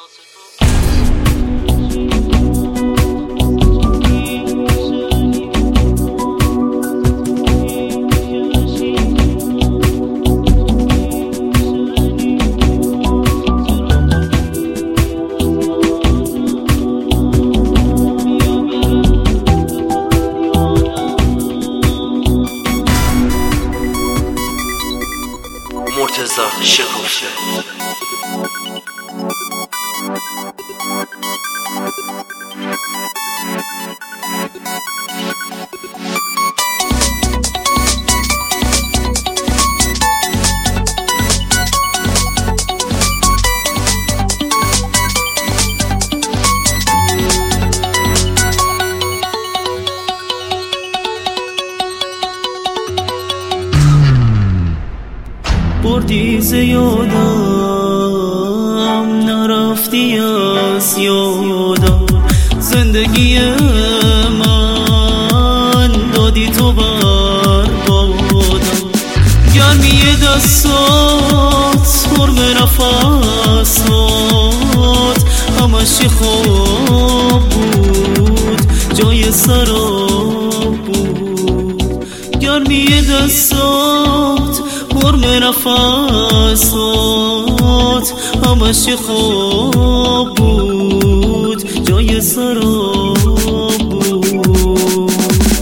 مرتضی شکفته بردی ز یادم نرفتی از یادم زندگی من دادی تو بر بادم گرمی دستات حرم نفسات همش خواب بود جای سراب بود گرمی دستات حرم نفسات همش خواب بود جای سراب بود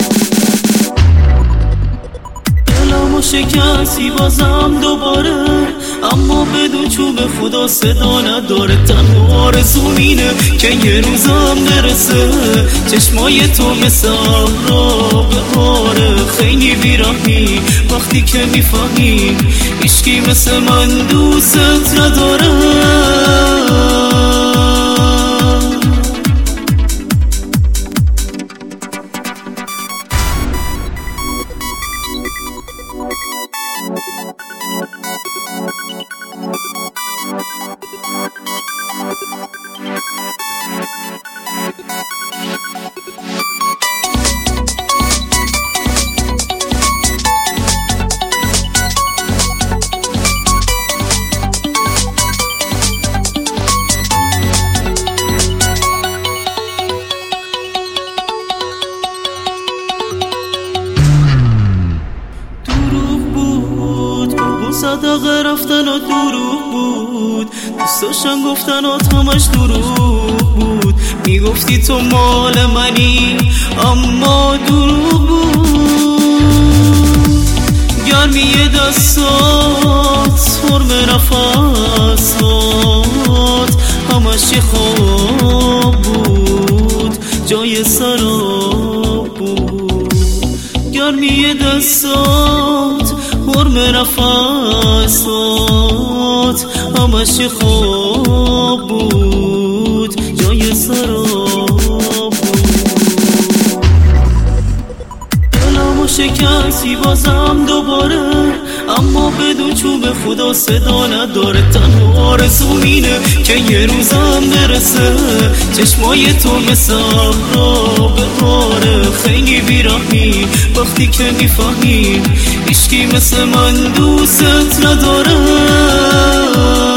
دلمو شکستی بازم دوباره اما بدون چوب خدا صدا نداره تنها آرزوم اینه که یه روزم نرسه چشمای تو مثل را بهاره خیلی بیرحمی وقتی که میفهمی هیچکی مثل من دوست نداره صدقه رفتن و دروغ بود دوست داشتن گفتنات همش دروغ بود میگفتی تو مال منی اما دروغ بود گرمی دستات حرم نفسات همش خواب بود جای سراب بود گرمی دستات حرم نفسات همش خواب بود جای سراب بود دلمو شکستی بازم دوباره اما بدون چوب خدا صدا نداره تنها آرزوم اینه که یه روزم برسه چشمای تو مثل را بهاره خیلی بیرحمی وقتی که میفهمی هیچکی مثل من دوست نداره